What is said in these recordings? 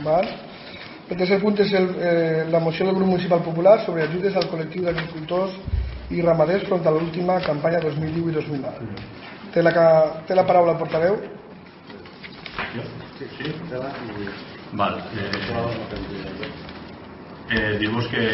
El tercer punt és la moció del grup municipal popular sobre ajudes al col·lectiu d'agricultors i ramaders front a l'última campanya 2010 i 2009. Té la paraula el portaveu. Dir-vos que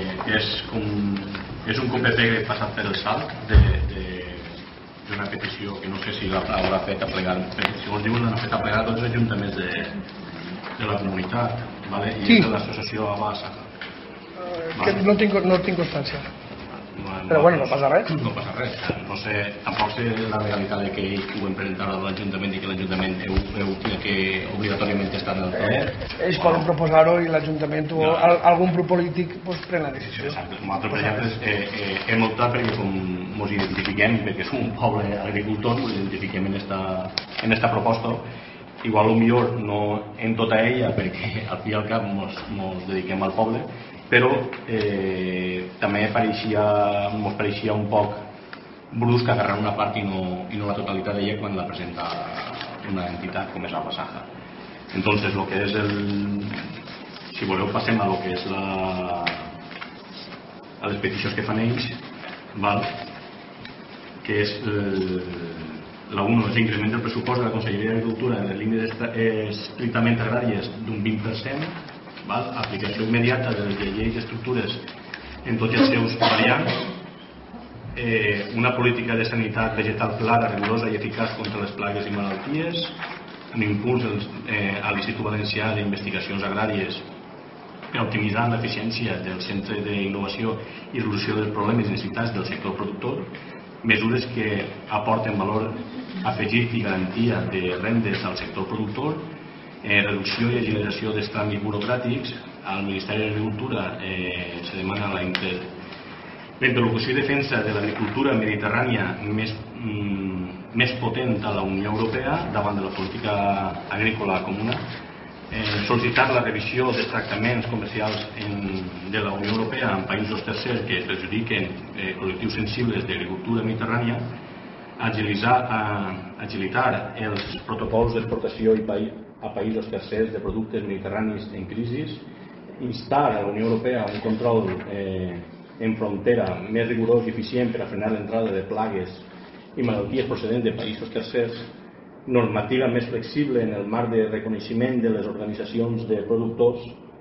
és un cop de pega passat per el salt d'una petició que no sé si l'haurà fet a plegar, segons diuen l'han fet a plegar tots els ajuntaments de la comunitat, i és de l'associació Abasa. No tinc constància. Però bueno, no passa res. No passa res. No sé, tampoc sé la legalitat de que ells puguen presentar a l'Ajuntament i que l'Ajuntament heu que obligatòriament estar en el ple. Ells poden proposar-ho i l'Ajuntament o algun grup polític pren la decisió. Exacte. Nosaltres, per exemple, hem optat perquè com ens identifiquem, perquè som un poble agricultor, ens identifiquem en esta proposta. Igual o millor no en tota ella, perquè al fi i al cap ens dediquem al poble, però també ens pareixia un poc brusc agarrar una part i no la totalitat d'ella quan la presenta una entitat com és la Basaja. Entonces, lo que és si voleu passem a lo que és a les peticions que fan ells, que és la 1 és l'increment del pressupost de la Conselleria d'Agricultura en les línies estrictament agràries d'un 20%, aplicació immediata de les lleis d'estructures en tots els seus variants, una política de sanitat vegetal clara, rigorosa i eficaç contra les plagues i malalties, un impuls a l'Institut Valencià d'Investigacions Agràries per optimitzar l'eficiència del Centre d'Innovació i Resolució dels Problemes i Necessitats del sector productor, mesures que aporten valor afegit i garantia de rendes al sector productor, reducció i agilització dels tràmits burocràtics. Al Ministeri d'Agricultura se demana la interlocució i defensa de l'agricultura mediterrània més potent a la Unió Europea davant de la política agrícola comuna, sol·licitar la revisió dels tractaments comercials de la Unió Europea en països tercers que perjudiquen col·lectius sensibles d'agricultura mediterrània, agilitar els protocols d'exportació a països tercers de productes mediterranis en crisi, instar a la Unió Europea un control en frontera més rigorós i eficient per a frenar l'entrada de plagues i malalties procedents de països tercers, normativa més flexible en el marc de reconeixement de les organitzacions de productors,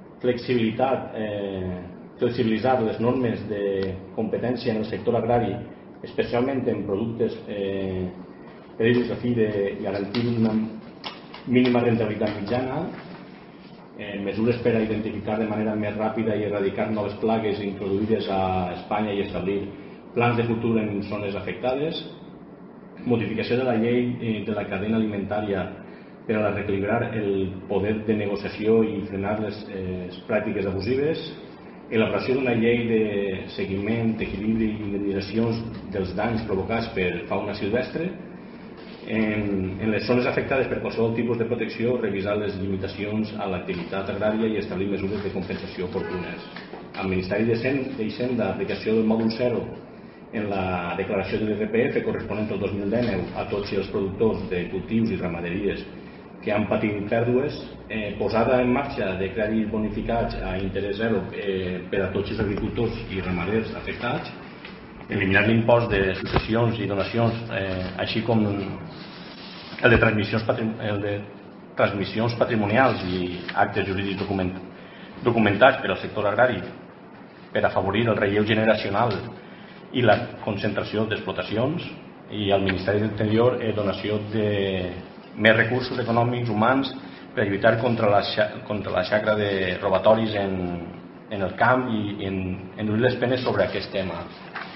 flexibilitzar les normes de competència en el sector agrari, especialment en productes perills a fi de garantir una mínima rentabilitat mitjana, mesures per a identificar de manera més ràpida i erradicar noves plagues introduïdes a Espanya i establir plans de futur en zones afectades, modificació de la llei de la cadena alimentària per a reequilibrar el poder de negociació i frenar les pràctiques abusives, elaboració d'una llei de seguiment, equilibri i indemnitzacions dels danys provocats per fauna silvestre. En les zones afectades per qualsevol tipus de protecció, revisar les limitacions a l'activitat agrària i establir mesures de compensació oportunes. Al Ministeri d'Hisenda, aplicació del mòdul 0 en la declaració de l'IRPF corresponent al 2019 a tots els productors de cultius i ramaderies que han patit pèrdues, posada en marxa de crèdits bonificats a interès zero per a tots els agricultors i ramaders afectats, eliminar l'impost de successions i donacions, així com el de transmissions patrimonials i actes jurídics documentats per al sector agrari per afavorir el relleu generacional i la concentració d'explotacions, i al Ministeri de l'Interior donació de més recursos econòmics humans per lluitar contra la xacra de robatoris en el camp i endurir les penes sobre aquest tema.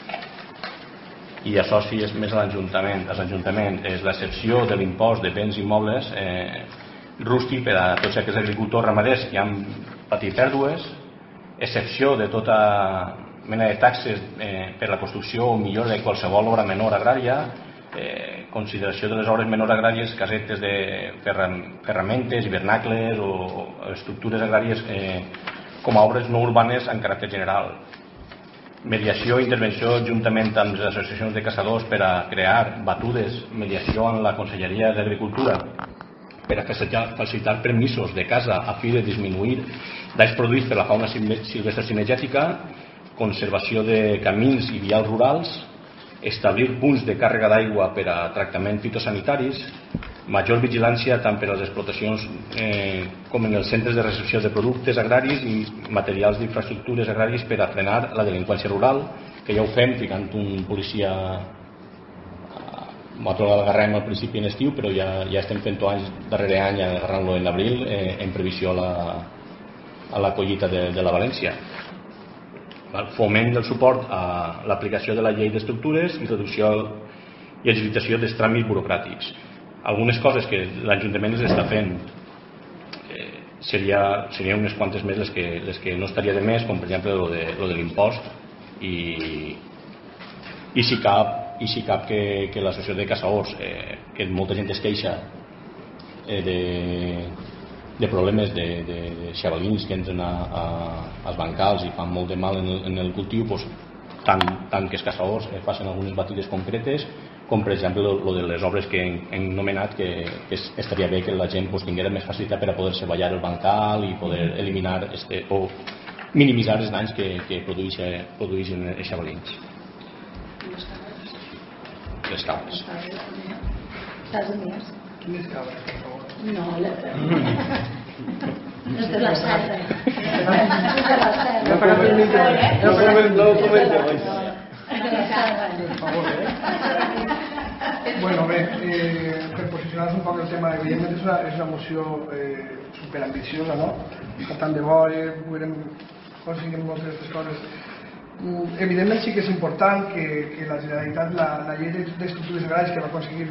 I això sí és més a l'Ajuntament, és l'excepció de l'impost de béns immobles rústic per a tots aquests agricultors ramaders que han patit pèrdues, excepció de tota mena de taxes per la construcció o millora de qualsevol obra menor agrària, consideració de les obres menors agràries, casetes de ferramentes, hivernacles o estructures agràries com a obres no urbanes en caràcter general. Mediació i intervenció juntament amb les associacions de caçadors per a crear batudes, mediació en la Conselleria d'Agricultura per a facilitar permisos de casa a fi de disminuir danys produïts per la fauna silvestre cinegètica, conservació de camins i vials rurals, establir punts de càrrega d'aigua per a tractaments fitosanitaris, major vigilància tant per a les explotacions com en els centres de recepció de productes agraris i materials d'infraestructures agràries per a frenar la delinqüència rural, que ja ho fem ficant un policia. Nosaltres l'agarrem al principi en estiu, però ja estem fent-ho anys darrere any, agarrant-lo en abril en previsió a la collita de la València. Foment del suport a l'aplicació de la llei d'estructures i reducció i agilitació dels tràmits burocràtics. Algunes coses que l'Ajuntament les està fent serien unes quantes més les que no estaria de més, com per exemple lo de l'impost i si cap que l'associació de caçadors, que molta gent es queixa de problemes de xavalins que entren als bancals i fan molt de mal en el cultiu, tant que els caçadors facin algunes batides concretes, com per exemple lo de les obres que hem nomenat, que estaria bé que la gent tingués més facilitat per a poder-se ballar el bancal i poder eliminar o minimitzar els danys que produeixen els xavalins. Les cabres. Quines cabres, per favor? No, les de la serra. No comenteu. Bueno, bé, per posicionar-nos un poc el tema, evidentment és una moció superambiciosa, no? Tant de bo podrem aconseguir moltes d'aquestes coses. Evidentment sí que és important que la Generalitat, la llei d'estructures agràries que va aconseguir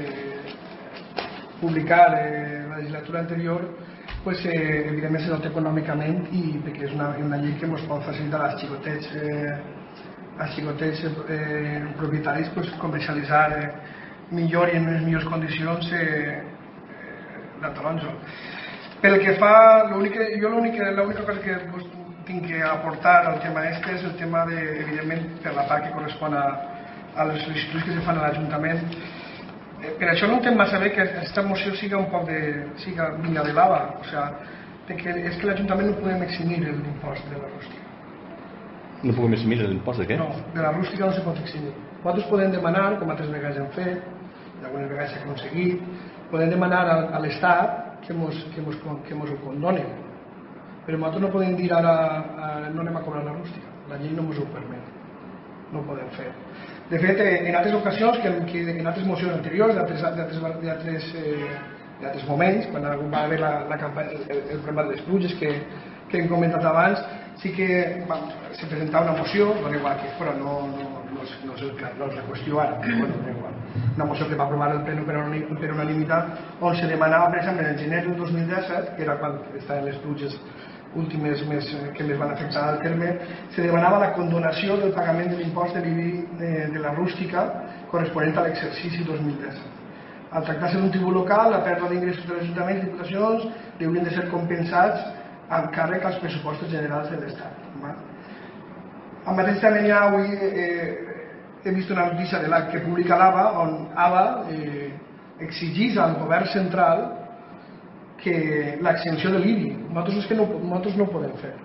publicar la legislatura anterior, evidentment se nota econòmicament, i perquè és una llei que ens pot facilitar als xicotets propietaris comercialitzar millor i en unes millors condicions la taronja. Pel que fa, l'única cosa que tinc que aportar al tema este és el tema evidentment per la part que correspon a les sol·licituds que se fan a l'Ajuntament. Per això no entenc massa bé que aquesta moció siga un poc siga vinya de lava, o sigui, és que l'Ajuntament no podem eximir l'impost de la rústica. No podem eximir l'impost de què? No, de la rústica no se pot eximir. Nosaltres podem demanar, com altres vegades hem fet, i algunes vegades s'ha aconseguit, podem demanar a l'Estat que mos ho condonen. Però nosaltres no podem dir ara no anem a cobrar la rústica. La llei no ens ho permet. No ho podem fer. De fet, en altres ocasions, en altres mocions anteriors, d'altres moments, quan va haver el problema de les pluges que hem comentat abans, sí que se presentava una moció, però no és la qüestió ara, una moció que va aprovar el Pleno per unanimitat, on se demanava, per exemple, en el gener del 2017, que era quan estaven les pluges últimes que més van afectar al terme, se demanava la condonació del pagament de l'impost de l'IBI de la rústica corresponent a l'exercici 2017. Al tractar-se d'un tribut local, la pèrdua d'ingressos de les ajuntaments i diputacions haurien de ser compensats amb càrrec als pressupostos generals de l'Estat. Al mateix també avui he vist una notícia de que publica l'ABA, on ABA exigís al govern central que l'exempció de l'IBI. Nosaltres no ho podem fer.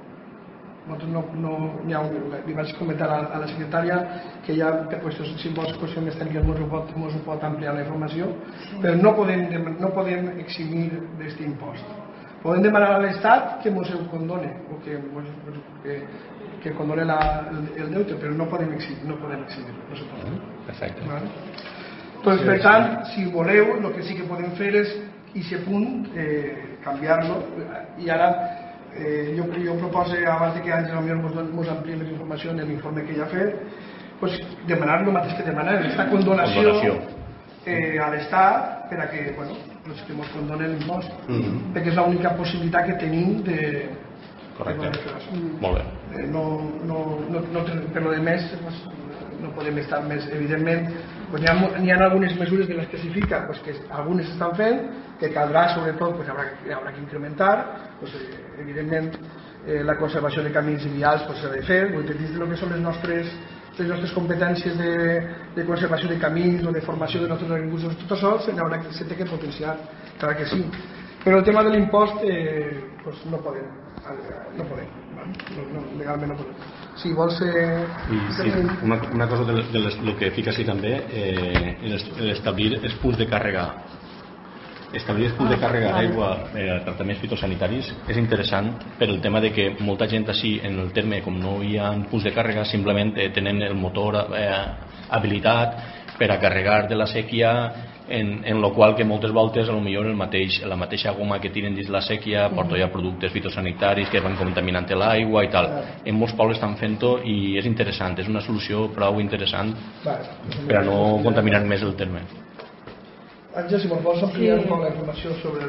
Li vaig comentar a la secretària que ja per qüestions, si vols qüestions més tècniques ens ho pot ampliar la informació, però no podem eximir d'aquest impost. Podem demanar a l'Estat que ens ho condone o que condone el deute, però no podem eximir, no se pot. Perfecte. Doncs, per tant, si voleu, el que sí que podem fer és aquest punt, canviar-lo, i ara jo proposo, abans que Àngel ens ampliï la informació en l'informe que ja ha fet, demanar el mateix que demanar, aquesta condonació a l'Estat per a que ens condonen l'impost, perquè és l'única possibilitat que tenim de... Correcte, molt bé. Per lo de més no podem estar més, evidentment n'hi ha algunes mesures de les que s'especifica que algunes s'estan fent, que caldrà sobretot, haurà que incrementar, evidentment la conservació de camins i vials s'ha de fer, dins del que són les nostres les nostres competències de conservació de camins o de formació de nostres agricultors, tot això se té que potenciar, clar que sí. Però el tema de l'impost no podem, legalment no podem. Si vols una cosa del que fica així també, establir els punts de càrrega. Establir els punts de càrrega d'aigua a tractaments fitosanitaris és interessant per el tema de que molta gent així en el terme, com no hi ha punts de càrrega, simplement tenen el motor habilitat per a carregar de la sèquia, en lo qual que moltes voltes a lo millor la mateixa goma que tiren dins la sèquia porta ja productes fitosanitaris que van contaminant l'aigua i tal. En molts pobles estan fent-ho i és interessant, és una solució prou interessant per a no contaminar més el terme. Àngel, si vols ampliar un poc la informació sobre